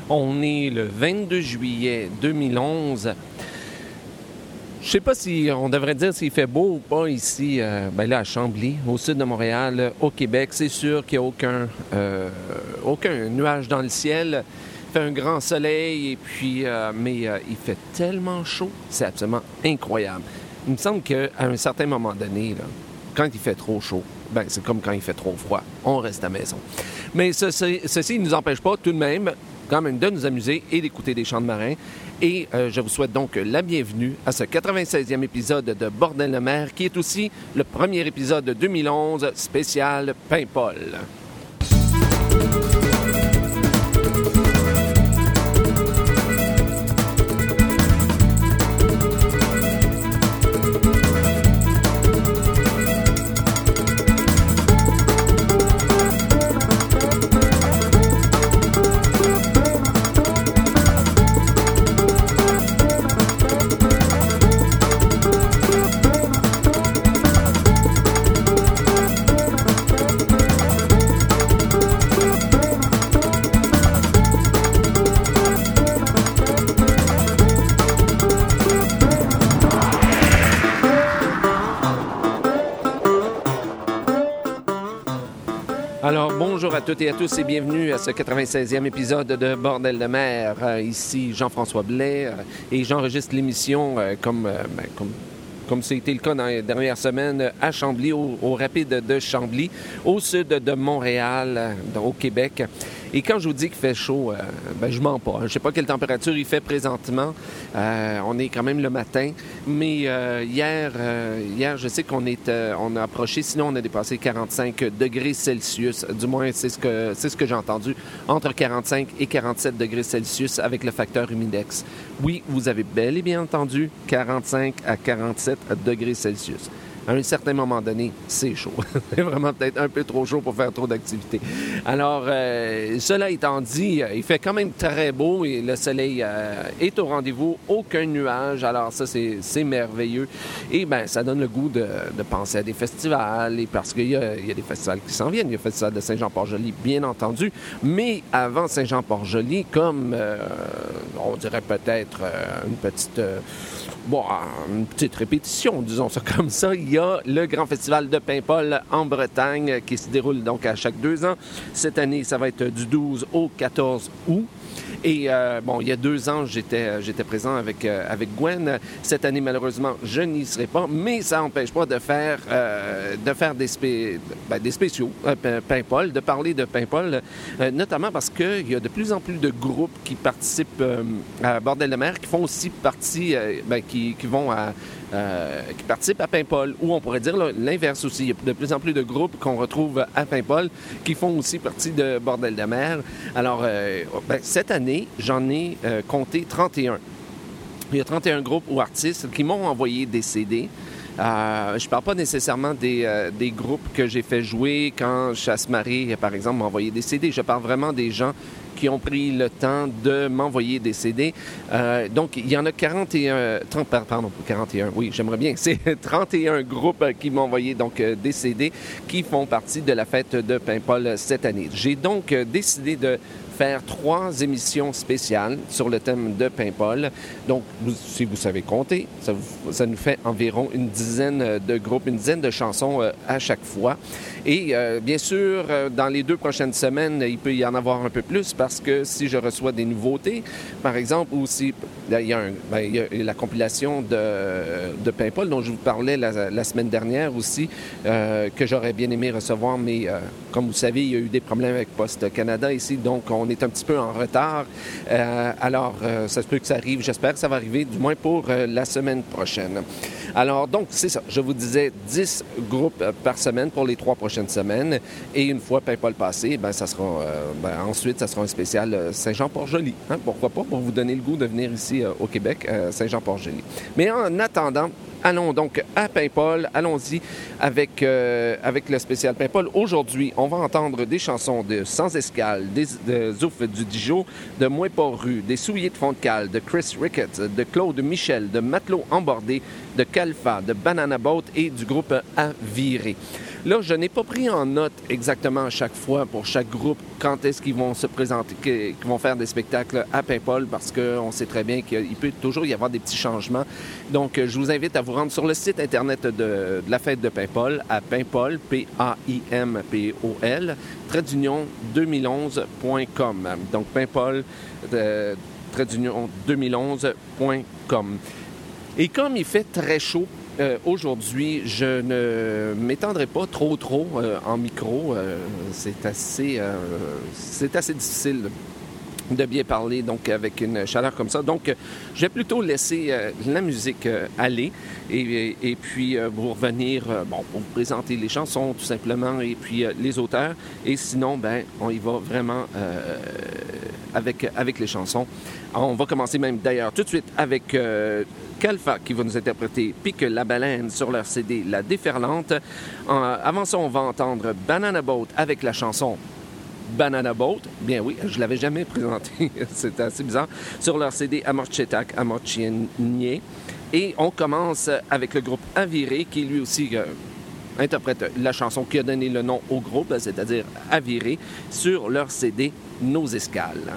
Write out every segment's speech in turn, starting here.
On est le 22 juillet 2011. Je ne sais pas si on devrait dire s'il fait beau ou pas ici, là à Chambly, au sud de Montréal, au Québec. C'est sûr qu'il n'y a aucun nuage dans le ciel. Il fait un grand soleil, et puis, mais il fait tellement chaud, c'est absolument incroyable. Il me semble qu'à un certain moment donné, là, quand il fait trop chaud, c'est comme quand il fait trop froid. On reste à la maison. Mais ceci ne nous empêche pas tout de même quand même de nous amuser et d'écouter des chants de marins. Et je vous souhaite donc la bienvenue à ce 96e épisode de Bordel de mer, qui est aussi le premier épisode de 2011 spécial Paimpol. Alors, bonjour à toutes et à tous et bienvenue à ce 96e épisode de Bordel de mer. Ici Jean-François Blais et j'enregistre l'émission comme c'était le cas dans les dernières semaines à Chambly, au rapide de Chambly, au sud de Montréal, au Québec. Et quand je vous dis qu'il fait chaud, je mens pas. Je ne sais pas quelle température il fait présentement. On est quand même le matin. Mais hier, je sais qu'on a approché, sinon on a dépassé 45 degrés Celsius. Du moins, c'est ce que j'ai entendu. Entre 45 et 47 degrés Celsius avec le facteur humidex. Oui, vous avez bel et bien entendu 45 à 47 degrés Celsius. À un certain moment donné, c'est chaud. C'est vraiment peut-être un peu trop chaud pour faire trop d'activités. Alors, cela étant dit, il fait quand même très beau et le soleil est au rendez-vous. Aucun nuage. Alors ça, c'est merveilleux. Et ça donne le goût de penser à des festivals. Et parce qu'il y a des festivals qui s'en viennent. Il y a le festival de Saint-Jean-Port-Joli, bien entendu. Mais avant Saint-Jean-Port-Joli, comme on dirait peut-être une petite répétition, disons ça comme ça. Il y a le Grand Festival de Paimpol en Bretagne qui se déroule donc à chaque 2 ans. Cette année, ça va être du 12 au 14 août. Et il y a 2 ans, j'étais présent avec Gwen. Cette année, malheureusement, je n'y serai pas, mais ça n'empêche pas de faire des spéciaux Paimpol, de parler de Paimpol, notamment parce qu'il y a de plus en plus de groupes qui participent à Bordel de mer, qui font aussi partie, qui participent à Paimpol, ou on pourrait dire l'inverse aussi. Il y a de plus en plus de groupes qu'on retrouve à Paimpol qui font aussi partie de Bordel de mer. Alors, cette année, j'en ai compté 31. Il y a 31 groupes ou artistes qui m'ont envoyé des CD. Je ne parle pas nécessairement des groupes que j'ai fait jouer quand Chasse-Marée, par exemple, m'a envoyé des CD. Je parle vraiment des gens qui ont pris le temps de m'envoyer des CD. Donc, il y en a 41... oui, j'aimerais bien. C'est 31 groupes qui m'ont envoyé donc des CD qui font partie de la fête de Paimpol cette année. J'ai donc décidé de faire 3 émissions spéciales sur le thème de Paimpol. Donc, si vous savez compter, ça nous fait environ une dizaine de groupes, une dizaine de chansons à chaque fois. Et bien sûr, dans les 2 prochaines semaines, il peut y en avoir un peu plus parce que si je reçois des nouveautés, par exemple, ou si il y a la compilation de Paimpol dont je vous parlais la semaine dernière aussi, que j'aurais bien aimé recevoir, mais comme vous savez, il y a eu des problèmes avec Post Canada ici, donc on est un petit peu en retard. Alors, ça se peut que ça arrive. J'espère que ça va arriver, du moins pour la semaine prochaine. Alors, donc, c'est ça. Je vous disais 10 groupes par semaine pour les 3 prochaines semaines. Et une fois Paimpol passé, ça sera, ensuite, ça sera un spécial Saint-Jean-Port-Joli. Hein? Pourquoi pas? Pour vous donner le goût de venir ici au Québec, Saint-Jean-Port-Joli. Mais en attendant, allons donc à Paimpol. Allons-y avec le spécial Paimpol. Aujourd'hui, on va entendre des chansons de Sans Escale, de Zouf du Dijon, de Moins Port-Rue, des Souliers de Fond-de-Cale, de Chris Ricketts, de Claude Michel, de Matelot Embordé, de Calfa, de Banana Boat et du groupe À Virer. Là, je n'ai pas pris en note exactement à chaque fois pour chaque groupe quand est-ce qu'ils vont se présenter, qu'ils vont faire des spectacles à Paimpol parce qu'on sait très bien qu'il peut toujours y avoir des petits changements. Donc, je vous invite à vous rendre sur le site Internet de la fête de Paimpol à Paimpol, Paimpol, trait-d'union 2011.com. Donc, Paimpol, trait-d'union 2011.com. Et comme il fait très chaud, aujourd'hui, je ne m'étendrai pas trop en micro. C'est assez difficile de bien parler donc avec une chaleur comme ça. Donc, je vais plutôt laisser la musique aller et puis vous revenir pour vous présenter les chansons tout simplement et puis les auteurs. Et sinon, on y va vraiment avec les chansons. Alors, on va commencer même d'ailleurs tout de suite avec Kalfa qui va nous interpréter Pique la baleine sur leur CD La Déferlante. Avant ça, on va entendre Banana Boat avec la chanson Banana Boat. Bien oui, je ne l'avais jamais présenté, c'est assez bizarre. Sur leur CD Amorchetak, Amorchiennier. Et on commence avec le groupe Aviré qui lui aussi interprète la chanson qui a donné le nom au groupe, c'est-à-dire Aviré, sur leur CD Nos Escales.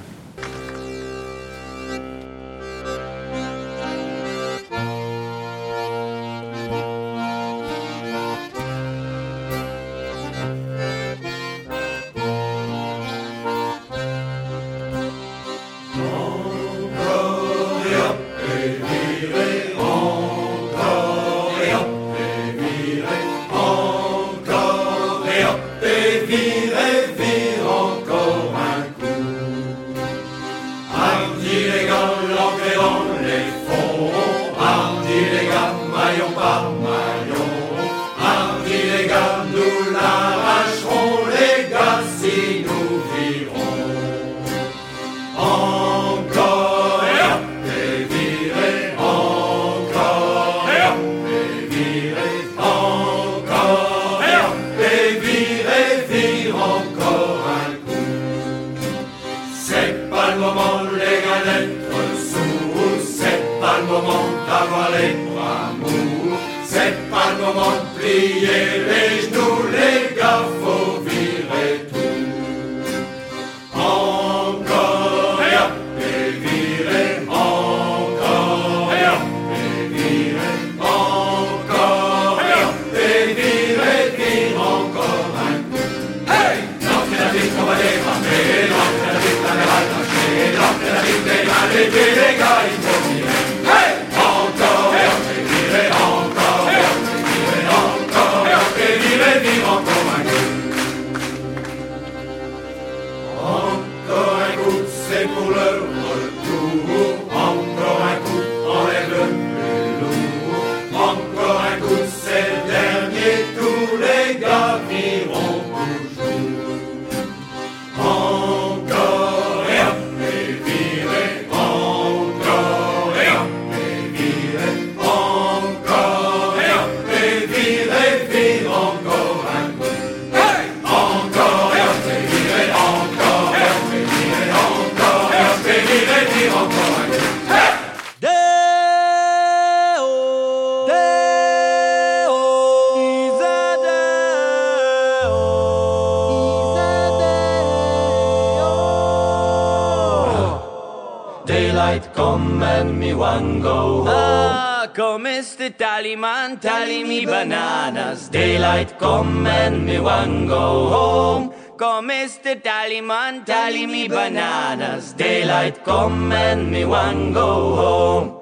Tallyman, tally me bananas. Daylight come and me one go home. Come, Mr. Tallyman, tally me bananas. Daylight come and me one go home.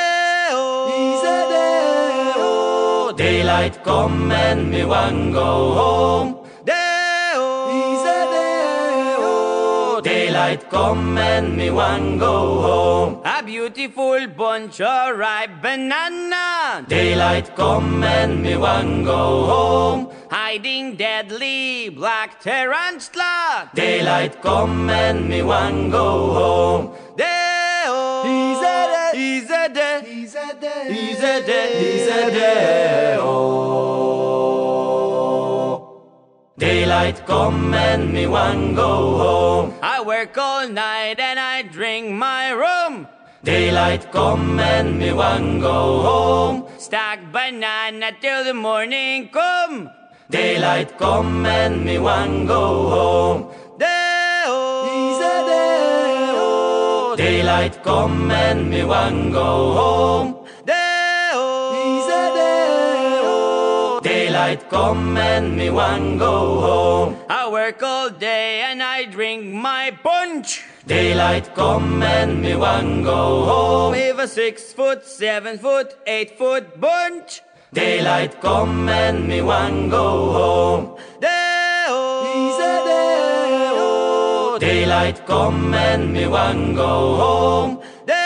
Day-oh, easy day-oh. Daylight come and me one go home. Day-oh, easy day-oh. Daylight come and me one go home. A beautiful bunch of ripe banana. Daylight come and me one go home. Hiding deadly black tarantula. Daylight come and me one go home. Day-oh, easy day, easy day, easy day, easy day-oh. Daylight come and me one go home. I work all night and I drink my rum. Daylight come and me one go home. Stack banana till the morning come. Daylight come and me want go home. Day-o, daylight come and me want go home. Day-o, daylight come and me want go home. I work all day and I drink my punch. Daylight come and me want go home. If a 6 foot, 7 foot, 8 foot bunch. Daylight come and me want go home. Day-o, daylight come and me want go home.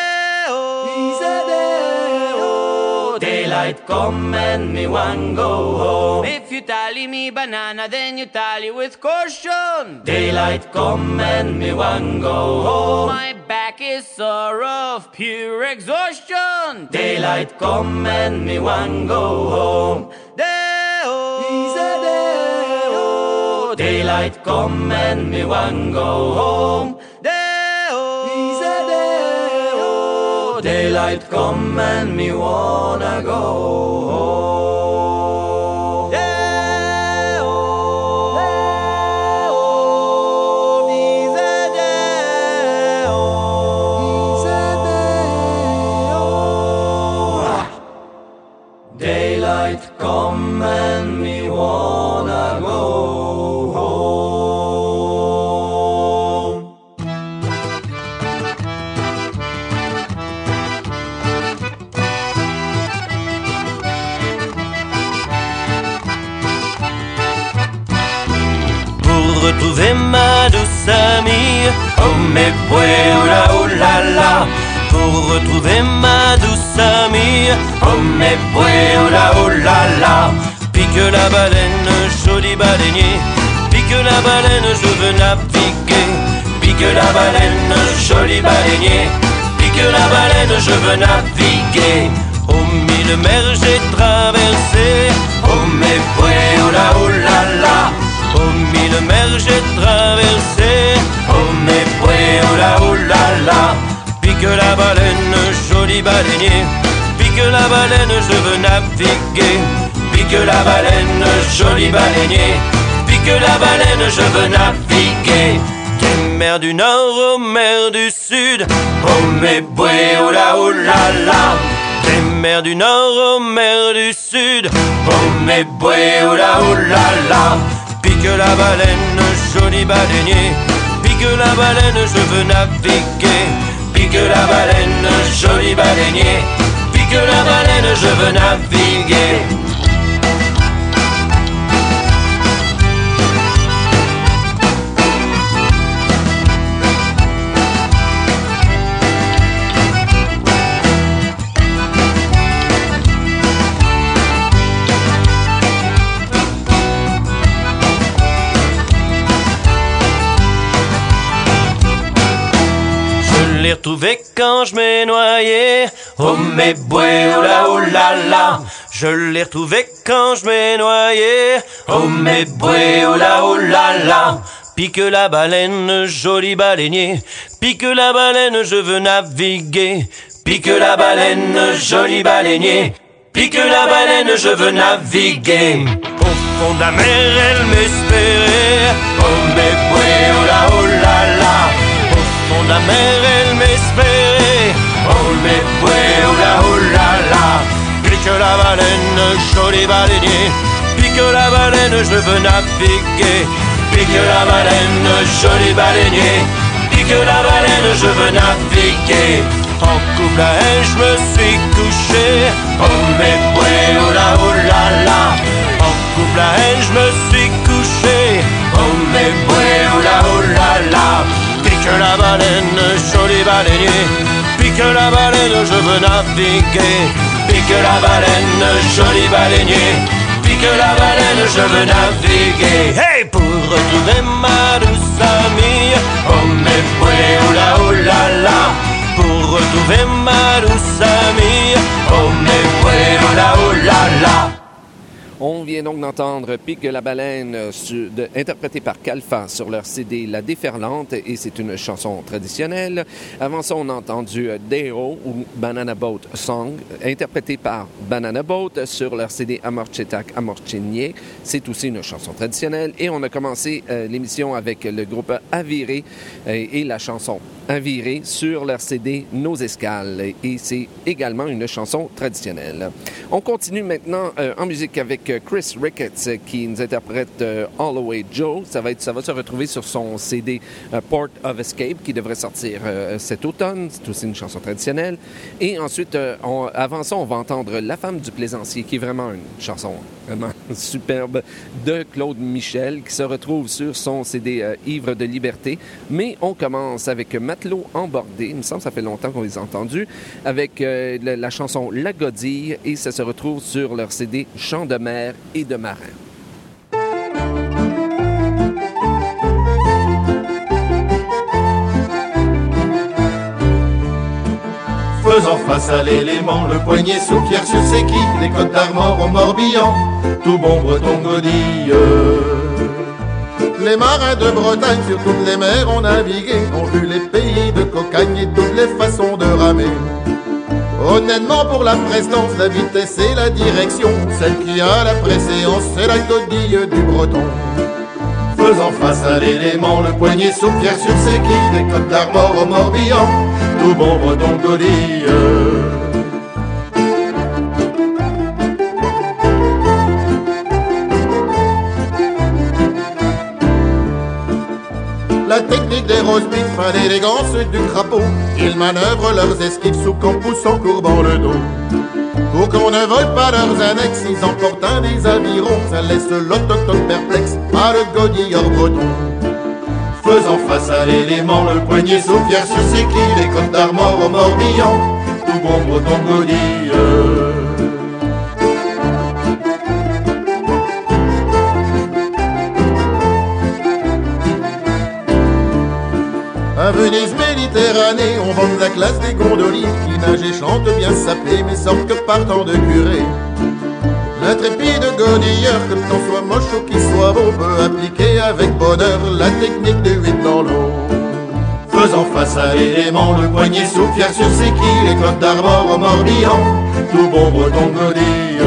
Day-o, daylight come and me want go home. If you tally me banana, then you tally with caution. Daylight come and me want go home. My back is sore of pure exhaustion. Daylight come and me want go home. Day-o, daylight come and me want go home. Day-o, daylight come and me wanna go home. Daylight come and me wanna go home. Pour retrouver ma douce amie, oh mes bouées, oh la la. Pour retrouver ma douce amie, oh mes bouées, oh la la. Pique la baleine, joli baleinier, pique la baleine, je veux naviguer. Pique la baleine, joli baleinier, pique la baleine, je veux naviguer. Oh mille mers j'ai traversé, oh mes bouées, oh la la. Oh mille mers j'ai traversé, oh mes bouées, oh la la. Pique la baleine, joli baleinier, pique la baleine, je veux naviguer. Pique la baleine, joli baleinier, pique la baleine, je veux naviguer. Des mers du nord aux mers du sud, oh mes bouées, oh la la. Des mers du nord aux mers du sud, oh mes bouées, oh la la. Pique la baleine, joli baleinier, pique la baleine, je veux naviguer. Pique la baleine, joli baleinier, pique la baleine, je veux naviguer. Je l'ai retrouvé quand je m'ai noyé, oh mes bouées, oh la la. Je l'ai retrouvé quand je m'ai noyé, oh mes bouées, oh la la. Pique la baleine, joli baleinier, pique la baleine, je veux naviguer. Pique la baleine, joli baleinier, pique la baleine, je veux naviguer. Au fond de la mer, elle m'espérait, oh mes bouées, oh la la. Au fond de la mer, elle m'espérait, oh mes bouées, oh la la. Pique la baleine, joli baleinier, pique la baleine, je veux naviguer. Pique la baleine, joli baleinier, pique la baleine, je veux naviguer. En couple à elle, je me suis couché, oh mes bouées, oh la la. En couple à elle, je me suis couché, oh mes bouées, oh la la. Pique la baleine, joli baleinier, pique la baleine, je veux naviguer. Pique la baleine, joli baleinier, pique la baleine, je veux naviguer. Hey, pour retrouver ma douce amie, oh mes bouées, oh la la. Pour retrouver ma douce amie, oh mes bouées, oh la la. On vient vient donc d'entendre Pique la baleine, interprétée par Kalfa sur leur CD La Déferlante, et c'est une chanson traditionnelle. Avant ça, on a entendu Deo ou Banana Boat Song, interprétée par Banana Boat sur leur CD Amorchetak Amorchenye. C'est aussi une chanson traditionnelle. Et on a commencé l'émission avec le groupe Aviré et la chanson Aviré sur leur CD Nos Escales. Et c'est également une chanson traditionnelle. On continue maintenant en musique avec Chris Ricketts qui nous interprète Holloway Joe. Ça va se retrouver sur son CD Port of Escape qui devrait sortir cet automne. C'est aussi une chanson traditionnelle. Et ensuite, avant ça, on va entendre La femme du plaisancier qui est vraiment une chanson vraiment superbe de Claude Michel qui se retrouve sur son CD Ivre de liberté. Mais on commence avec Matelot embordé. Il me semble que ça fait longtemps qu'on les a entendus. Avec la chanson La Godille et ça se retrouve sur leur CD Chants de mer et de marin. Faisant face à l'élément, le poignet sous pierre sur ses quilles, les côtes d'Armor au Morbihan, tout bon breton godille. Les marins de Bretagne sur toutes les mers ont navigué, ont vu les pays de cocagne et toutes les façons de ramer. Honnêtement pour la prestance, la vitesse et la direction, celle qui a la préséance, c'est la godille du breton. Faisant face à l'élément, le poignet sous pierre sur ses quilles, les côtes d'Armor au Morbihan, tout bon breton godille. La technique des rose-bits, fin l'élégance du crapaud, ils manœuvrent leurs esquives sous campus en courbant le dos. Pour qu'on ne vole pas leurs annexes, ils emportent un des avirons, ça laisse l'autochtone perplexe, pas le godilleur breton. Faisant face à l'élément, le poignet sous pierre sur ses quilles, les côtes d'Armor au Morbihan, tout bon breton godille. À Venise, Méditerranée, on vend la classe des gondoliers qui nagent et chantent bien sapés, mais sortent que partant de curé. L'intrépide godilleur, que le temps soit moche ou qu'il soit beau, peut appliquer avec bonheur la technique du 8 dans l'eau. Faisant face à l'élément, le poignet sous pierre sur ses quilles, les côtes d'Armor au Morbihan, tout bon breton godille.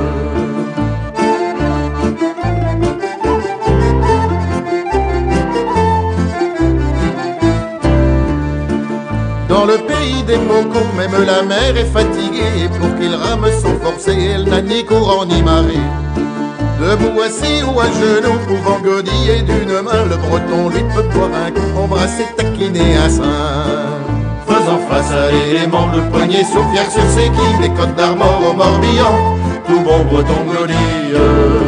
Dans le pays des mocos, même la mer est fatiguée, et pour qu'il rame sans forcer, elle n'a ni courant ni marée. Debout, assis ou à genoux, pouvant godiller d'une main, le breton lui peut boire un coup, embrasser, taquiner un sein. Faisant face à l'élément, le poignet sous pierre sur ses quilles, les côtes d'Armor au Morbihan, tout bon breton godille.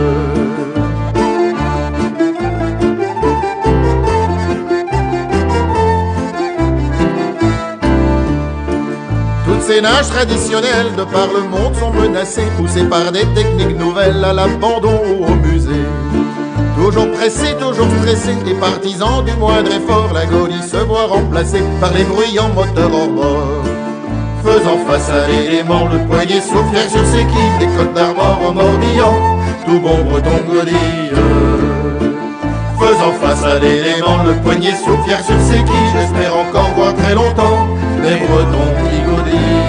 Ces nages traditionnelles de par le monde sont menacées, poussées par des techniques nouvelles à l'abandon ou au musée. Toujours pressés, toujours stressés, et partisans du moindre effort, la godille se voit remplacée par les bruyants moteurs hors bord. Faisant face à l'élément, le poignet sous pierre sur ses quilles, les côtes d'Armor au Morbihan, tout bon breton godille. Faisant face à l'élément, le poignet sous pierre sur ses quilles, j'espère encore voir très longtemps les bretons qui godillent.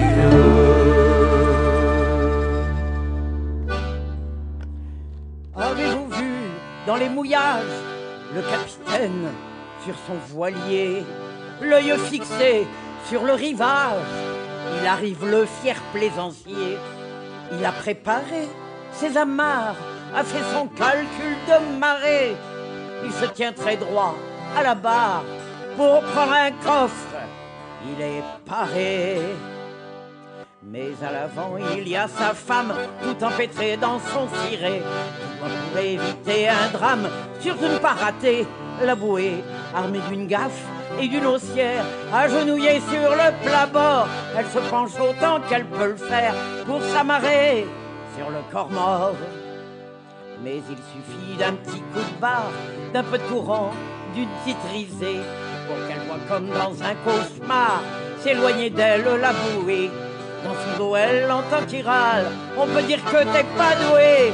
Avez-vous vu dans les mouillages le capitaine sur son voilier, l'œil fixé sur le rivage? Il arrive le fier plaisancier. Il a préparé ses amarres, a fait son calcul de marée. Il se tient très droit à la barre pour prendre un coffre. Il est paré. Mais à l'avant, il y a sa femme, tout empêtrée dans son ciré. Pour éviter un drame, sûr de ne pas rater la bouée, armée d'une gaffe et d'une haussière, agenouillée sur le plat-bord, elle se penche autant qu'elle peut le faire pour s'amarrer sur le corps mort. Mais il suffit d'un petit coup de barre, d'un peu de courant, d'une petite risée, pour qu'elle voit comme dans un cauchemar s'éloigner d'elle la bouée. Dans son dos, elle entend qu'il râle. On peut dire que t'es pas doué.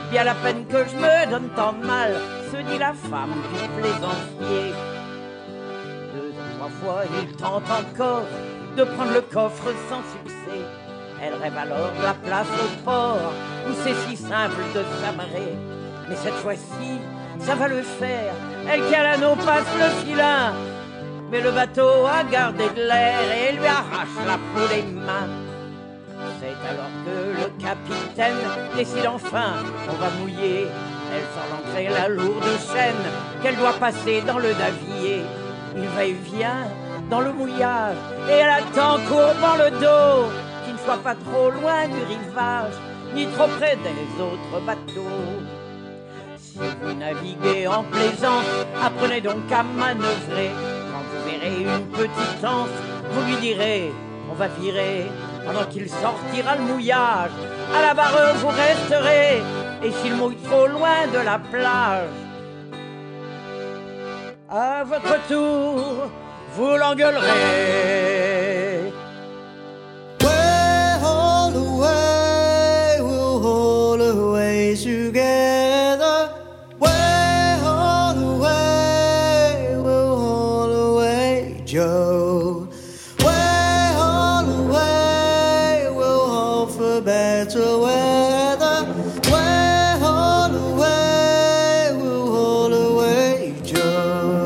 Bien la peine que je me donne tant mal, se dit la femme du plaisancier. 2 ou 3 fois, il tente encore de prendre le coffre sans succès. Elle rêve alors de la place au port, où c'est si simple de s'amarrer. Mais cette fois-ci, ça va le faire. Elle qui à l'anneau passe le filin. Mais le bateau a gardé de l'air et lui arrache la peau des mains. C'est alors que le capitaine décide enfin, on va mouiller. Elle sort l'entrée la lourde chaîne qu'elle doit passer dans le Davier. Il va et vient dans le mouillage et elle attend courbant le dos, qu'il ne soit pas trop loin du rivage, ni trop près des autres bateaux. Si vous naviguez en plaisance, apprenez donc à manœuvrer. Quand vous verrez une petite anse, vous lui direz, on va virer. Pendant qu'il sortira le mouillage, à la barre vous resterez. Et s'il mouille trop loin de la plage, à votre tour, vous l'engueulerez. Way all the way, we'll hold away together. Way all the way, we'll hold away, Joe. Way all the way, we'll hope for better weather. Way all the way, we'll hold away, Joe.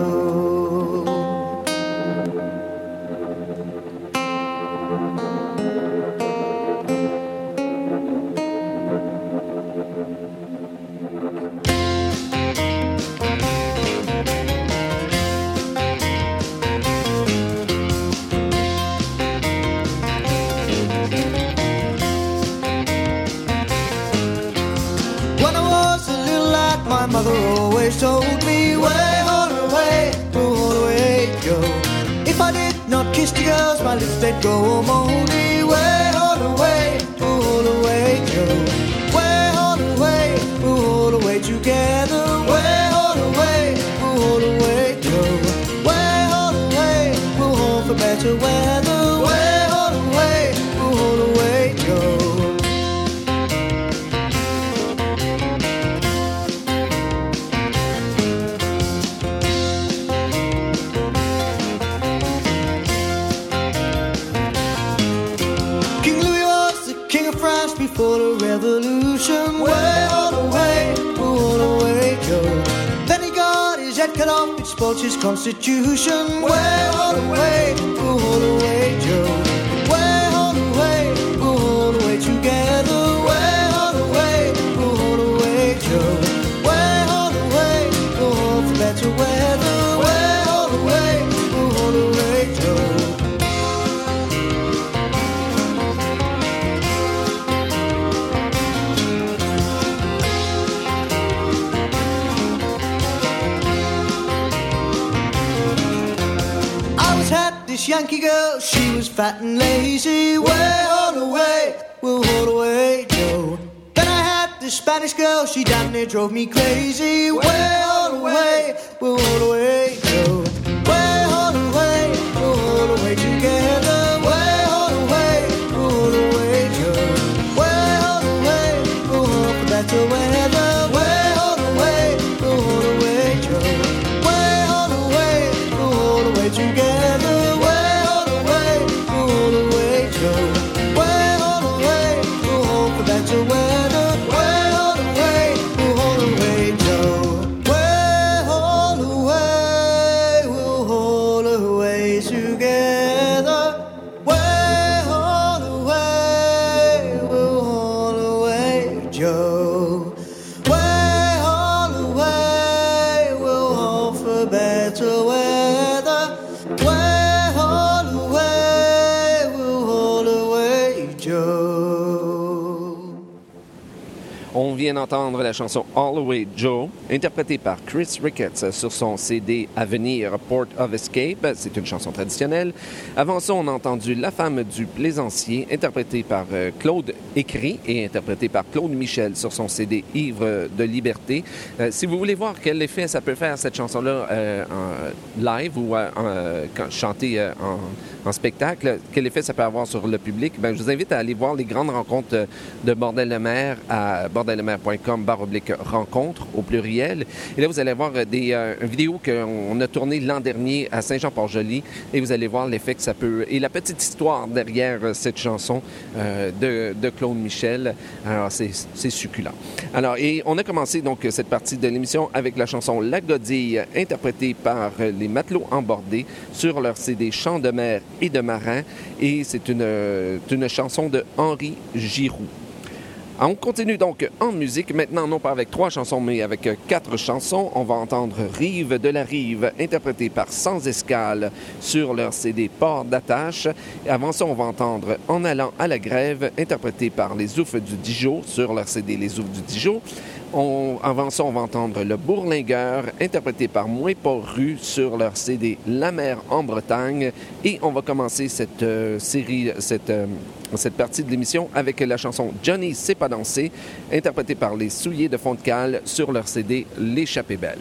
When I was a little lad, my mother always told me, way on away, all away, go. If I did not kiss the girls, my lips they'd go moldy. Way on away, all away, go. Way on away, all away together. Way on away, all away, go. Way on away, we'll hope for better weather. Way on away, all away, go. King Louis was the king of France before the revolution. Way all away, all away, Joe. Then he got his head cut off, it spoils his constitution. Way all away, Joe. Way all away together. Way all away, Joe. Way all away, for better weather. Way all away, Joe. I was had this Yankee girl, she was fat and lazy. Way all away, we'll hold away, Joe. Then I had this Spanish girl, she damn near drove me crazy. Way all away, we'll hold away, Joe. Way all away, we'll hold away together. Way all away, Joe. Way all away, we'll hope for better weather. Way all away, Joe. Way all away together. Way all away, Joe. Way all away, we'll hope for better weather. Way all away, Joe. Way all away, we'll hold away together. Way all away, we'll hold away, Joe. Way all away, we'll hope for better weather. Way all away, we'll hold away, Joe. On vient d'entendre la chanson All Away Joe, interprétée par Chris Ricketts sur son CD à venir Port of Escape. C'est une chanson traditionnelle. Avant ça, on a entendu La femme du plaisancier, interprétée par Claude Écrit et interprétée par Claude Michel sur son CD Ivre de liberté. Si vous voulez voir quel effet ça peut faire, cette chanson-là, en live ou chantée en spectacle, quel effet ça peut avoir sur le public? Bien, je vous invite à aller voir les grandes rencontres de Bordel de mer à bordeldemer.com/rencontre au pluriel. Et là, vous allez voir une vidéo qu'on a tournée l'an dernier à Saint-Jean-Port-Joli et vous allez voir l'effet que ça peut... Et la petite histoire derrière cette chanson de Claude Michel. Alors, c'est succulent. Alors, et on a commencé donc cette partie de l'émission avec la chanson La Godille, interprétée par les Matelots Embordés sur leur CD Chants de mer et de marin. Et c'est une chanson de Henri Giroux. On continue donc en musique. Maintenant, non pas avec 3 chansons, mais avec 4 chansons. On va entendre Rive de la Rive, interprétée par Sans Escale sur leur CD Port d'attache. Et avant ça, on va entendre En allant à la grève, interprétée par les Oufs du Dijon sur leur CD Les Oufs du Dijon. Avant ça, on va entendre Le Bourlingueur, interprété par Moins pas rue sur leur CD La mer en Bretagne. Et on va commencer cette partie de l'émission avec la chanson Johnny sait pas danser, interprétée par les Souliers de fond de cale sur leur CD L'échappée belle.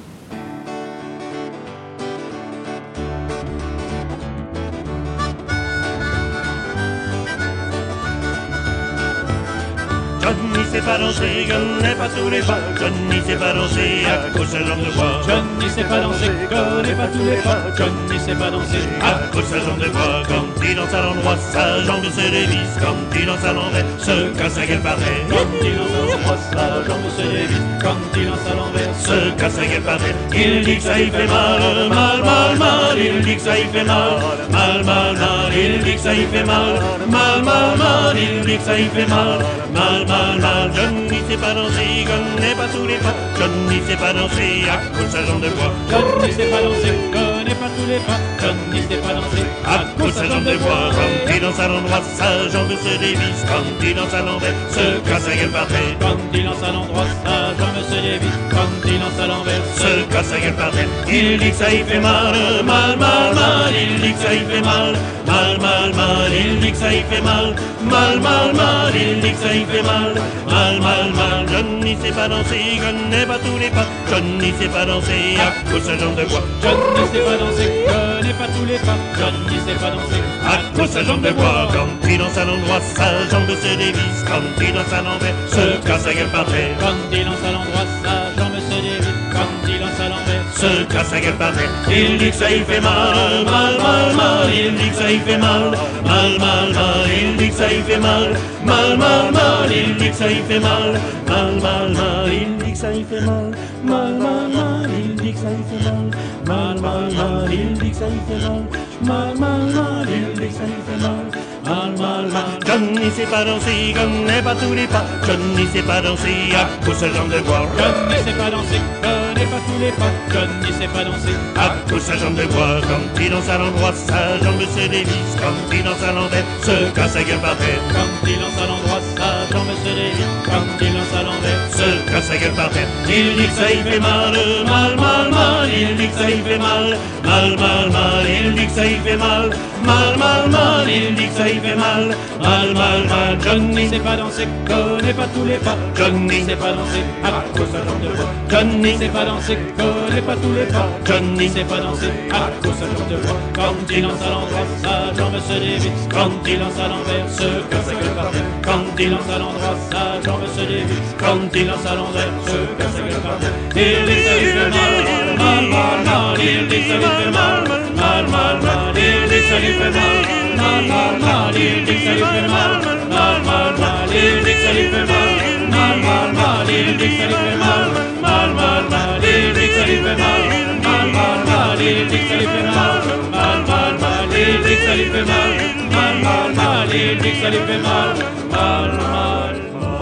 Johnny sait pas danser, connaît pas tous les pas. Johnny sait pas danser, à cause sa jambe de bois. Johnny sait pas danser, connaît pas tous les pas. Johnny sait pas danser, à cause sa jambe de bois. Quand il danse à l'endroit, sa jambe se dévisse. Quand il danse à l'envers, se casse la gueule par terre. Quand il danse à l'endroit, sa jambe se dévisse. Quand il danse à l'envers, se casse la gueule par terre. Il dit que ça y fait mal, mal, mal, mal. Il dit que ça y fait mal, mal, mal, mal. Il dit que ça y fait mal, mal, mal, mal. Il dit que ça y fait mal, mal, mal, mal. Johnny sait pas danser, connaît pas tous les pas. Johnny sait pas danser, à cause sa jambe de bois. Johnny sait pas danser, connaît pas tous les pas. Johnny sait pas danser, à cause sa jambe de bois. Quand il danse à l'endroit, sa jambe se dévisse. Quand il danse à l'envers, se casse la gueule par terre. Quand il danse à l'endroit, sa jambe se dévisse. Quand il danse à l'envers, se casse la gueule par terre. Il dit que ça y fait mal, mal, mal, mal. Il dit que ça y fait mal, mal, mal, mal. Il dit que ça y fait mal, mal, mal, mal. Il dit que ça y fait mal, mal, mal, mal. Johnny sait pas danser, connaît pas tous les pas. Johnny sait pas danser, à cause sa jambe de bois. Johnny sait pas danser, connaît pas tous les pas. Johnny sait pas danser, à cause sa jambe de bois. Quand il danse à l'endroit, sa jambe se dévisse. Quand il danse à l'envers, se casse la gueule par terre. Quand il danse à l'endroit, sa jambe se dévisse. Quand il danse à l'envers, se casse la gueule par terre. Il dit que ça y fait mal, mal, mal, mal. Il dit que ça y fait mal, mal, mal, mal. Il dit que ça y fait mal, mal, mal, mal. Il dit que ça y fait mal, mal, mal, mal. Il dit que ça y fait mal, mal, mal, mal. Il dit que ça y fait mal, mal, mal, mal. Il dit que ça y fait mal, mal, mal, mal. Il dit que ça y fait mal, mal, mal, mal. Johnny sait pas danser, connaît pas tous les pas. Johnny sait pas danser, à cause sa jambe de bois. Johnny sait pas danser, connaît pas tous les pas. Johnny sait pas danser, à cause sa jambe de bois. Quand il danse à l'endroit, sa jambe se dévisse. Quand il danse à l'envers, se casse la gueule par terre. Quand il danse à l'endroit, sa jambe se dévisse. Quand il danse à l'envers, se casse la gueule par terre. Il dit que ça y fait mal, mal, mal, mal. Il dit que ça y fait mal, mal, mal, mal. Il dit que ça y fait mal, mal, mal, mal. Il dit que ça y fait mal, mal, mal, mal. Johnny sait pas danser, connaît pas tous les pas. Johnny sait pas danser, à cause sa jambe de bois. Johnny sait pas danser, connaît pas tous les pas. Johnny sait pas danser, à cause sa jambe de bois. Quand il danse à l'endroit, sa jambe se dévisse. Quand il danse à l'envers, se casse la gueule par terre. Quand il danse à l'endroit, sa jambe se dévisse. Quand il danse à l'envers, se casse la gueule par terre. Il dit que ça lui fait mal, mal, mal, mal. Il dit que ça lui fait mal, mal, mal, mal. Il dit que ça lui fait mal, mal, mal, mal. Il dit que ça lui fait mal, mal, mal, mal. Il dit que ça lui fait mal, mal, mal, mal. Il dit que ça lui fait mal, mal, mal, mal. Il dit que ça lui fait mal, mal, mal, mal. Il dit que ça lui fait mal, mal, mal, mal. Il dit que ça lui fait mal, mal, mal, mal. Il dit que ça lui fait mal, mal, mal, mal.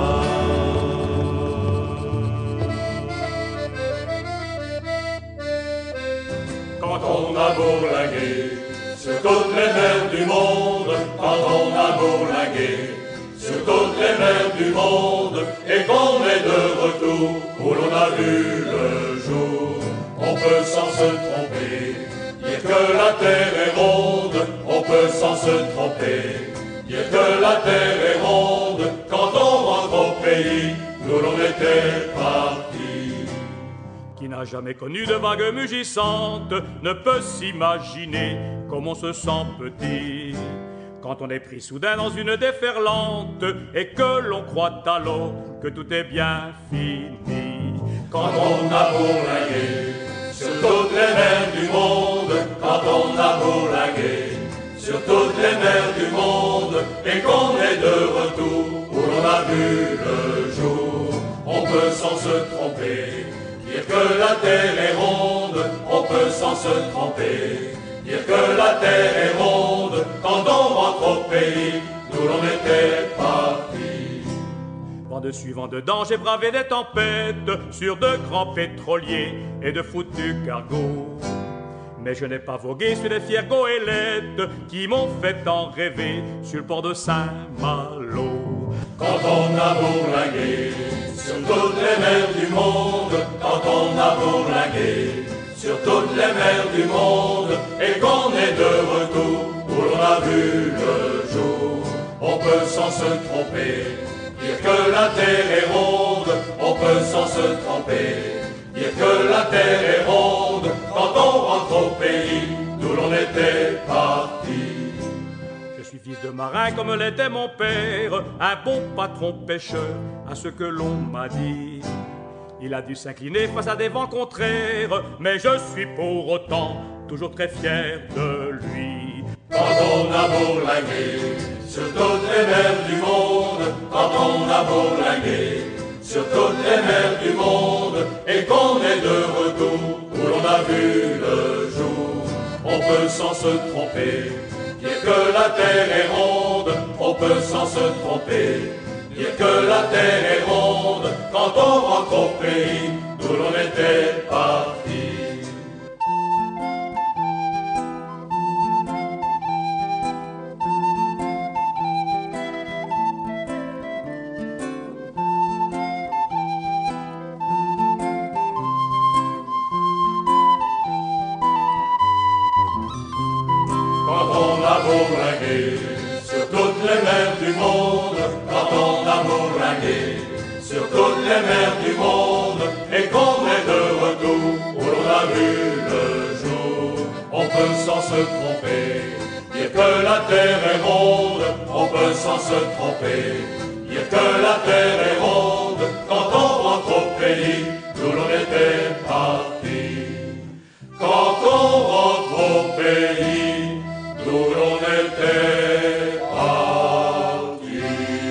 Quand on a bourlingué sur toutes les mers du monde, quand on a bourlingué sur toutes les mers du monde, et qu'on est de retour où l'on a vu le jour, on peut sans se tromper dire que la terre est ronde, on peut sans se tromper dire que la terre est ronde. Quand on rentre au pays d'où l'on était parti. Qui n'a jamais connu de vagues mugissantes ne peut s'imaginer comme on se sent petit. Quand on est pris soudain dans une déferlante et que l'on croit alors que tout est bien fini. Quand on a bourlingué sur toutes les mers du monde, quand on a bourlingué sur toutes les mers du monde, et qu'on est de retour où l'on a vu le jour, on peut sans se tromper dire que la terre est ronde, on peut sans se tromper dire que la terre est ronde. Quand on rentre au pays d'où l'on était parti. Vent de suivant dedans, j'ai bravé des tempêtes sur de grands pétroliers et de foutus cargos. Mais je n'ai pas vogué sur les fières goélettes qui m'ont fait en rêver sur le port de Saint-Malo. Quand on a bourlingué sur toutes les mers du monde, quand on a bourlingué sur toutes les mers du monde, et qu'on est de retour où l'on a vu le jour, on peut sans se tromper dire que la terre est ronde, on peut sans se tromper dire que la terre est ronde. Quand on rentre au pays d'où l'on était parti. Je suis fils de marin comme l'était mon père, un bon patron pêcheur à ce que l'on m'a dit. Il a dû s'incliner face à des vents contraires, mais je suis pour autant toujours très fier de lui. Quand on a bourlingué sur toutes les mers du monde, quand on a bourlingué sur toutes les mers du monde, et qu'on est de retour où l'on a vu le jour, on peut sans se tromper dire que la terre est ronde, on peut sans se tromper dire que la terre est ronde. Quand on rentre au pays d'où l'on était parti. Bourlingué sur toutes les mers du monde, quand on a bourlingué sur toutes les mers du monde, et qu'on est de retour où l'on a vu le jour, on peut sans se tromper dire que la terre est ronde, on peut sans se tromper dire que la terre est ronde. Quand on rentre au pays d'où l'on était parti, quand on rentre au pays d'où l'on était parti.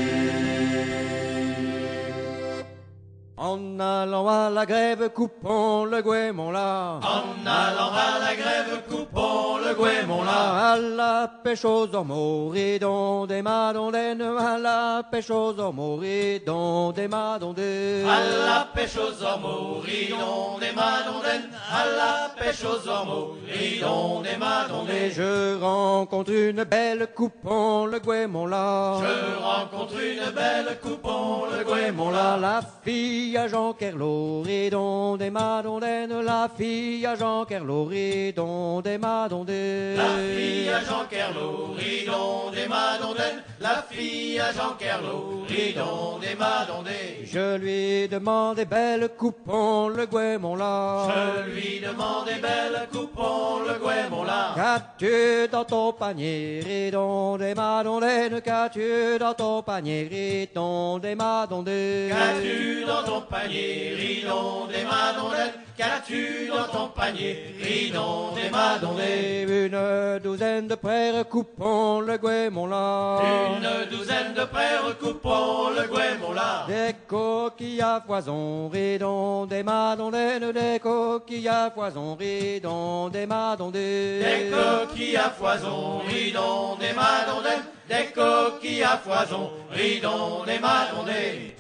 En allant à la grève, coupons le goémon-là. En allant à la grève, coupons le goémon-là. À la pêche aux ormeaux, ridons des madondaines. À la pêche aux ormeaux, ridons des madondaines. À la pêche aux ormeaux, ridons des madondaines. À la pêche aux ormeaux, ridons des madondaines. Je rencontre une belle, coupons le goémon-là. Je rencontre une belle, coupons le goémon-là. La fille à Jean Kerlo, ridon des madondaines. La fille à Jean Kerlo, ridon des madondaines. La fille à Jean Kerlo, ridon des madondaines. La fille à Jean Kerlo, ridon des madondaines. Je lui demandais belle, coupons le goémon-là. Je lui demandais belle, coupons le goémon-là. Qu'as-tu dans ton panier, ridon des madondaines? Qu'as-tu dans ton panier, ridon des madondaines? Qu'as-tu dans ton panier, ridon des madondaines? Qu'as-tu dans ton panier, ridon des madondaines? Une douzaine de frères, coupons le goémon-là. Une douzaine de frères, coupons le goémon-là. Des coquilles à foison, ridon des madondaines. Des coquilles à foison, ridon des madondaines. Des coquilles à foison, ridon des madondaines. Des coquilles à foison, ridon des madondaines.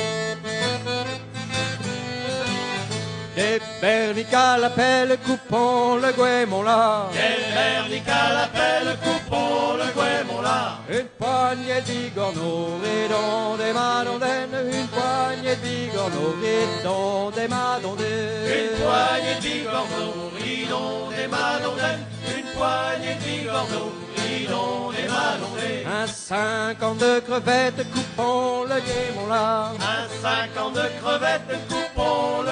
Des berniques à la pelle, coupons le goémon-là. Des berniques à la pelle, coupons le goémon-là. Une poignée de bigorneaux, ridon des madondaines. Une poignée de bigorneaux, ridon des madondaines. Une poignée de bigorneaux, ridon des madondaines. Une poignée de bigorneaux, ridon des madondaines. Un 50 de crevettes, coupons le goémon-là. Un 50 de crevettes, coupons le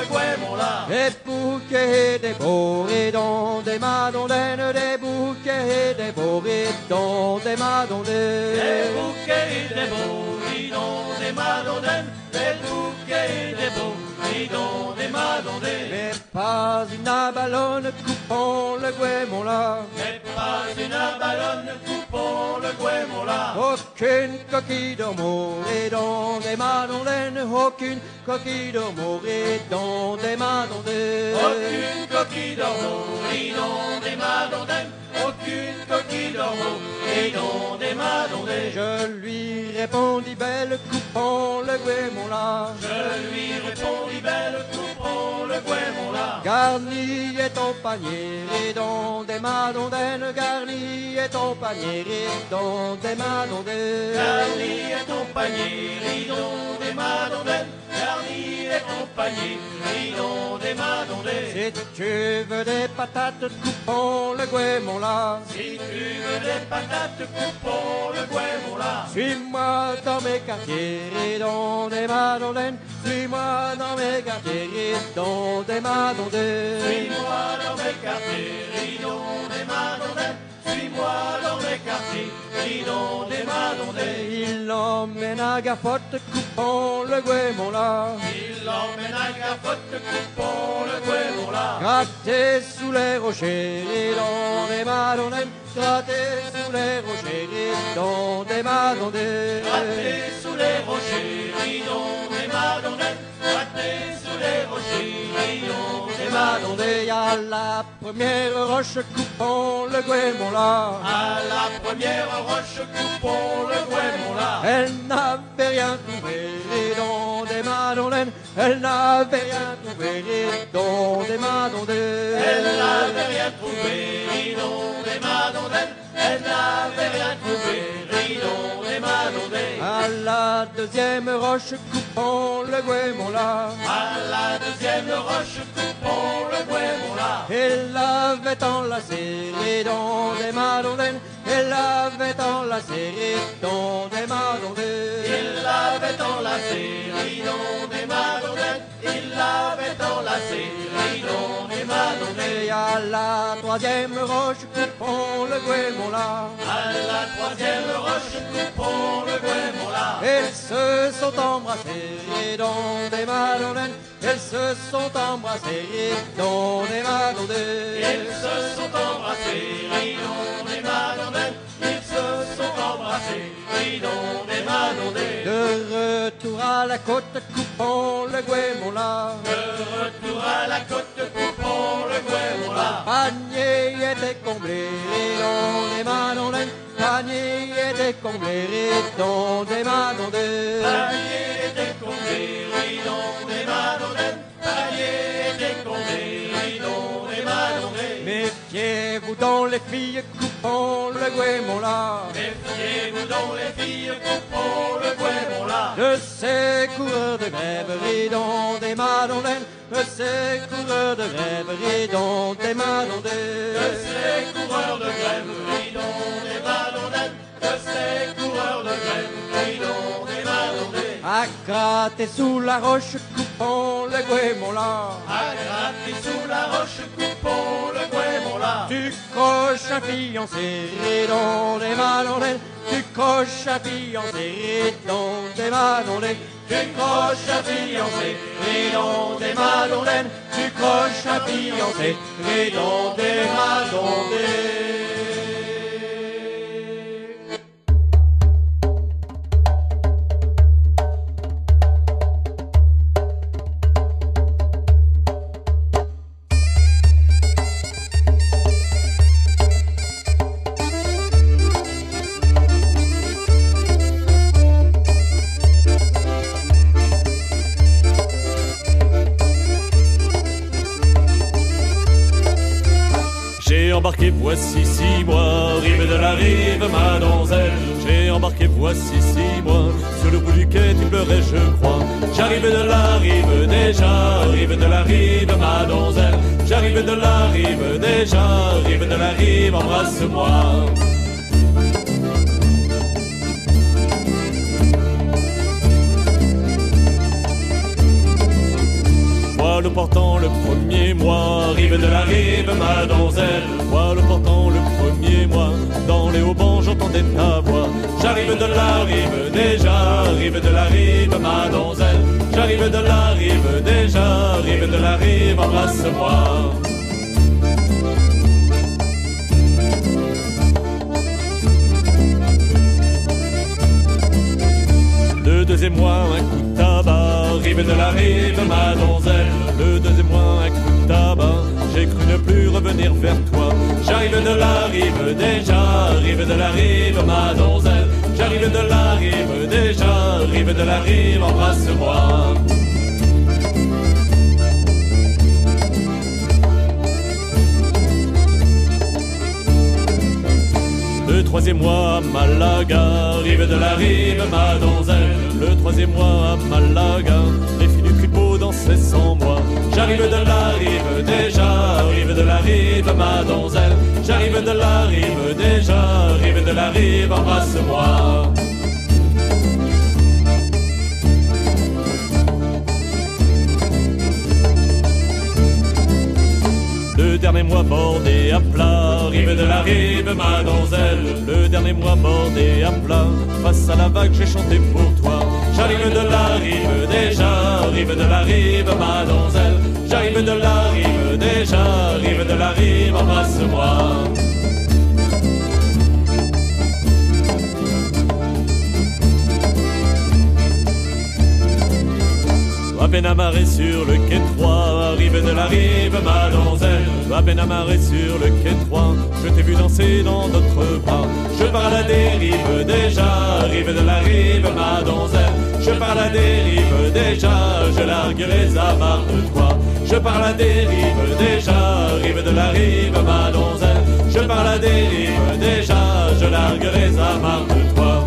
le Guémon-là. Des bouquets, des beaux ridons, des madondaines, des bouquets, des beaux ridons, des madondaines. Des bouquets, des beaux ridons, des madondaines, des bouquets, des beaux ridons, des madondaines. Mais pas une ballonne coupant le Guémon-là. Mais pas une ballonne coupant le Guémon-là. Aucune coquille de morée dans des madondaines, aucune coquille de morée dans des madondaines. Aucune coquille d'ormeau, ridon des madondaines. Aucune coquille d'ormeau, ridon des madondaines. Je lui répondis belle coupant le Guémon-là. Je lui répondis belle coupant le Guémon-là. Garni est ton panier dans des madondaines, garni est ton panier dans des madondaines. Garni est ton panier, ridon des madondaines. Garni est ton panier, ridon des madondaines. Si tu veux des patates coupant le Guémon-là. Si tu veux des patates coupant le Guémon-là. Suis-moi dans mes quartiers dans des madondaines. Suis-moi dans mes quartiers dans des madondaines. Suis-moi dans mes quartiers, ridon des madondaines. Suis-moi dans mes quartiers, ridon des madondaines. Il l'emmène à Gafotte coupant le Guémon-là. Il l'emmène à Gafotte coupant le Guémon-là. Gratté sous les rochers dans des madondaines. Gratté sous les rochers dans des madondaines. Gratté sous les rochers, ridon des madondaines. Gratté sous les rochers, ridon des madondaines. À la première roche coupant le Guémon-là. À la première roche coupant le Guémon-là. Elle n'avait rien trouvé dans des madondaines. Elle n'avait rien trouvé dans des madondaines. Elle n'avait rien trouvé, ridon des madondaines. Elle n'avait rien trouvé, ridon des madondaines. À la deuxième roche coupant le Guémon-là. À la deuxième roche coupant le Guémon-là. Elle avait enlacé dans des madondaines. Elle avait enlacé dans des madondaines. Il l'avait enlacé, ridon des madondaines. Il l'avait enlacé, ridon des madondaines. Et à la troisième roche coupant le Guémon-là. À la troisième roche coupant le Guémon-là. Elles se sont embrassées dans des madondaines. Elles se sont embrassées dans des madondaines. Ils se sont embrassés, ridon des madondaines. Ils se sont embrassés, ridon des madondaines. De retour à la côte coupant le Guémon-là. De retour à la côte coupant le Guémon-là. Panier était comblé dans des madondaines. Panier était comblé dans des madondaines. Panier était comblé, ridon des madondaines. Panier était comblé, ridon des madondaines. Méfiez-vous dans les filles coupant le Guémon-là. Méfiez-vous dans les filles coupant le Guémon-là. De ces coureurs de grève ridant des madondaines. De ces coureurs de grève ridant des madondaines. De ces coureurs de grève, ridon des madondaines. De ces coureurs de grève, ridon des madondaines. À gratter sous la roche coupant le Guémon-là. À gratter sous la roche coupant le Guémon-là. Tu coches un fiancé dans des madondaines. Tu coches un fiancé dans des madondaines. Tu coches un fiancé, ridon des madondaines. Tu coches un fiancé, ridon des madondaines. Embarqué voici 6 mois, rive de la rive, ma donzelle. J'ai embarqué voici 6 mois, sur le bout du quai tu pleurais je crois. J'arrive de la rive déjà, rive de la rive, ma donzelle. J'arrive de la rive déjà, rive de la rive, embrasse-moi. Moi le portant le premier mois, rive de la rive, ma donzelle. Voile portant le premier mois, dans les haubans j'entendais ta voix. J'arrive de la rive déjà, rive de la rive, ma donzelle. J'arrive de la rive déjà, rive de la rive, embrasse-moi. Le deuxième mois, un coup de tabac, rive de la rive, ma donzelle. Le deuxième mois, un coup de tabac, j'ai cru ne plus revenir vers toi. J'arrive de la rive déjà, rive de la rive, ma donzelle. J'arrive de la rive déjà, rive de la rive, embrasse-moi. Le troisième mois à Malaga, rive de la rive, ma donzelle. Le troisième mois à Malaga, les filles du Cripeau dansaient sans moi. J'arrive de la rive déjà, rive de la rive, ma donzelle. J'arrive de la rive déjà, rive de la rive, embrasse-moi. Le dernier mois bordé à plat, rive de la rive, ma donzelle. Le dernier mois bordé à plat, face à la vague j'ai chanté pour toi. J'arrive de la rive déjà, rive de la rive, ma donzelle. J'arrive de la rive déjà, rive de la rive, embrasse-moi. À peine amarré sur le quai 3, rive de la rive, ma donzelle. À peine amarré sur le quai 3, je t'ai vu danser dans d'autres bras. Je pars à la dérive déjà, rive de la rive, ma donzelle. Je pars à la dérive déjà, je largue les amarres de toi. Je pars à la dérive déjà, rive de la rive, ma donzelle. Je pars à la dérive déjà, je largue les amarres de toi.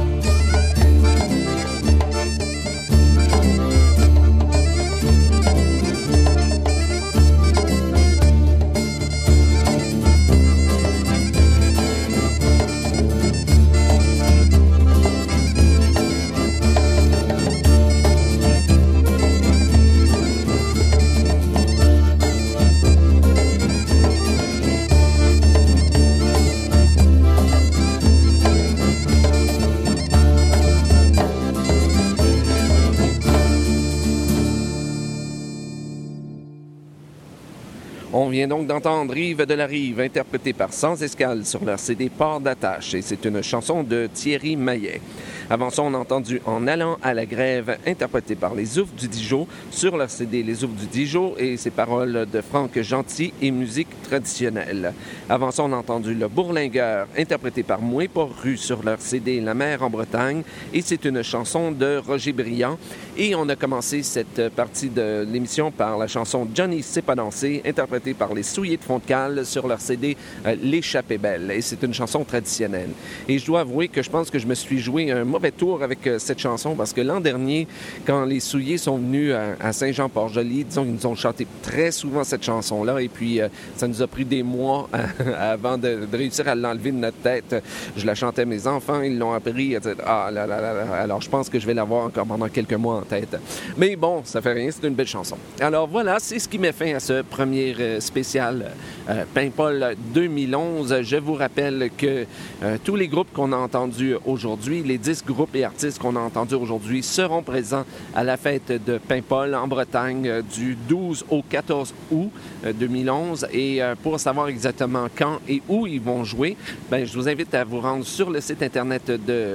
On vient donc d'entendre Rive de la Rive, interprétée par Sans Escale sur leur CD Port d'attache, et c'est une chanson de Thierry Maillet. Avant ça, on a entendu En allant à la grève, interprété par les Oufs du Dijon sur leur CD Les Oufs du Dijon, et ses paroles de Franck Gentil et musique traditionnelle. Avant ça, on a entendu Le Bourlingueur, interprété par Mouais Port-Rue sur leur CD La mer en Bretagne, et c'est une chanson de Roger Briand. Et on a commencé cette partie de l'émission par la chanson Johnny sait pas danser, interprétée par les Souliers de Font-de-Cale sur leur CD L'échappée belle. Et c'est une chanson traditionnelle. Et je dois avouer que je pense que je me suis joué un mauvais tour avec cette chanson, parce que l'an dernier, quand les Souliers sont venus à Saint-Jean-Port-Joli, disons qu'ils nous ont chanté très souvent cette chanson-là, et puis ça nous a pris des mois avant de réussir à l'enlever de notre tête. Je la chantais à mes enfants, ils l'ont appris, etc. Ah là là là là. Alors je pense que je vais l'avoir encore pendant quelques mois en tête. Mais bon, ça fait rien, c'est une belle chanson. Alors voilà, c'est ce qui met fin à ce premier spécial Paimpol 2011. Je vous rappelle que tous les groupes qu'on a entendus aujourd'hui, les 10 groupes et artistes qu'on a entendus aujourd'hui seront présents à la fête de Paimpol en Bretagne du 12 au 14 août 2011. Et pour savoir exactement quand et où ils vont jouer, ben, je vous invite à vous rendre sur le site internet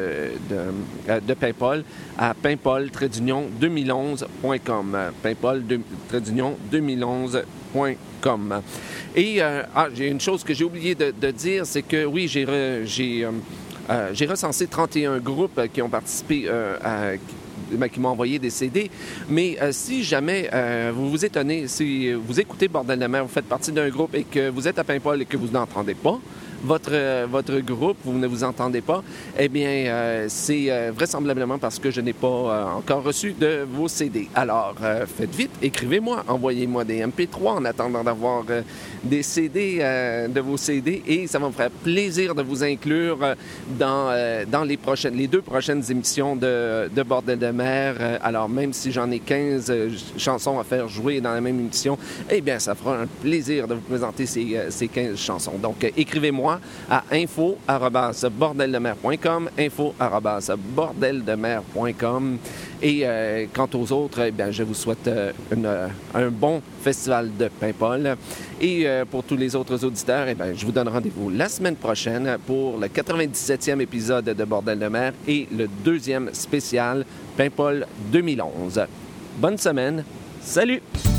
de Paimpol à paimpol-2011.com. paimpol-2011.com. Et j'ai une chose que j'ai oublié de dire, c'est que oui, j'ai recensé 31 groupes qui ont participé qui m'ont envoyé des CD. Mais si jamais vous vous étonnez, si vous écoutez Bordel de mer, vous faites partie d'un groupe et que vous êtes à Paimpol et que vous n'entendez pas votre groupe, vous ne vous entendez pas, eh bien, c'est vraisemblablement parce que je n'ai pas encore reçu de vos CD. Alors, faites vite, écrivez-moi, envoyez-moi des MP3 en attendant d'avoir des CD, de vos CD, et ça va me faire plaisir de vous inclure dans les 2 prochaines émissions de Bordel de mer. Alors, même si j'en ai 15 chansons à faire jouer dans la même émission, eh bien, ça fera un plaisir de vous présenter ces 15 chansons. Donc, écrivez-moi à info@bordeldemer.com, info@bordeldemer.com. Et quant aux autres, eh bien, je vous souhaite un bon festival de Paimpol. Et pour tous les autres auditeurs, eh bien, je vous donne rendez-vous la semaine prochaine pour le 97e épisode de Bordel de mer et le 2e spécial Paimpol 2011. Bonne semaine. Salut!